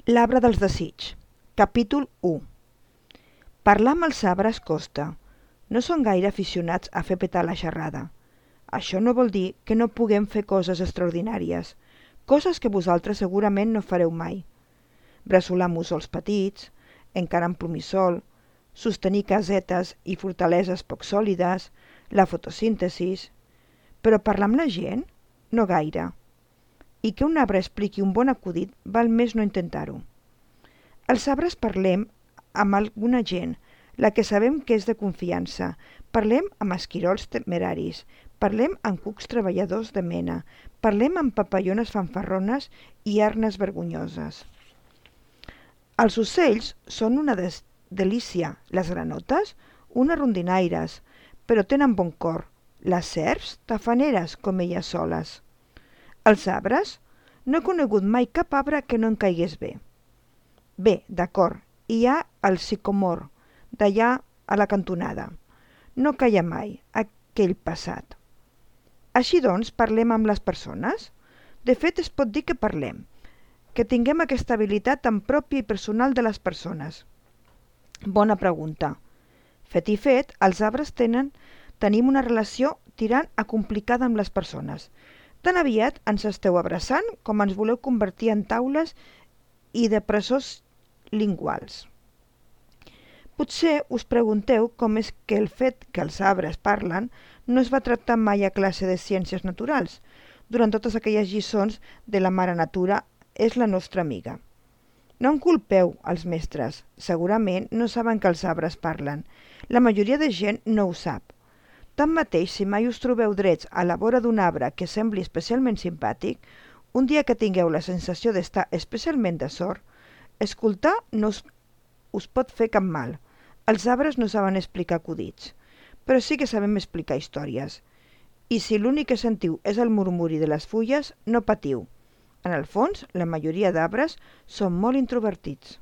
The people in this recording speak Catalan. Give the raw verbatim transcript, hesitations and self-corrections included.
L'arbre dels desigs. Capítol u. Parlar amb els arbres costa. No són gaire aficionats a fer petar la xerrada. Això no vol dir que no puguem fer coses extraordinàries, coses que vosaltres segurament no fareu mai. Bressolar mussols petits, encarar amb plomissol, sostenir casetes i fortaleses poc sòlides, la fotosíntesis... Però parlar amb la gent? No gaire. I que un arbre expliqui un bon acudit val més no intentar-ho. Els arbres parlem amb alguna gent, la que sabem que és de confiança, parlem amb esquirols temeraris, parlem amb cucs treballadors de mena, parlem amb papallones fanfarrones i arnes vergonyoses. Els ocells són una des delícia, les granotes, unes rondinaires, però tenen bon cor, les serps, tafaneres com elles soles. Els arbres? No he conegut mai cap arbre que no em caigués bé. Bé, d'acord, hi ha el sicomor, d'allà a la cantonada. No calla mai, aquell passat. Així doncs, parlem amb les persones? De fet, es pot dir que parlem, que tinguem aquesta habilitat tan pròpia i personal de les persones. Bona pregunta. Fet i fet, els arbres tenen, tenim una relació tirant a complicada amb les persones. Tan aviat ens esteu abraçant com ens voleu convertir en taules i depressors linguals. Potser us pregunteu com és que el fet que els arbres parlen no es va tractar mai a classe de ciències naturals. Durant totes aquelles lliçons de la mare natura és la nostra amiga. No en culpeu els mestres, segurament no saben que els arbres parlen. La majoria de gent no ho sap. Tanmateix, si mai us trobeu drets a la vora d'un arbre que sembli especialment simpàtic, un dia que tingueu la sensació d'estar especialment de sort, escoltar no us, us pot fer cap mal. Els arbres no saben explicar acudits, però sí que sabem explicar històries. I si l'únic que sentiu és el murmuri de les fulles, no patiu. En el fons, la majoria d'arbres són molt introvertits.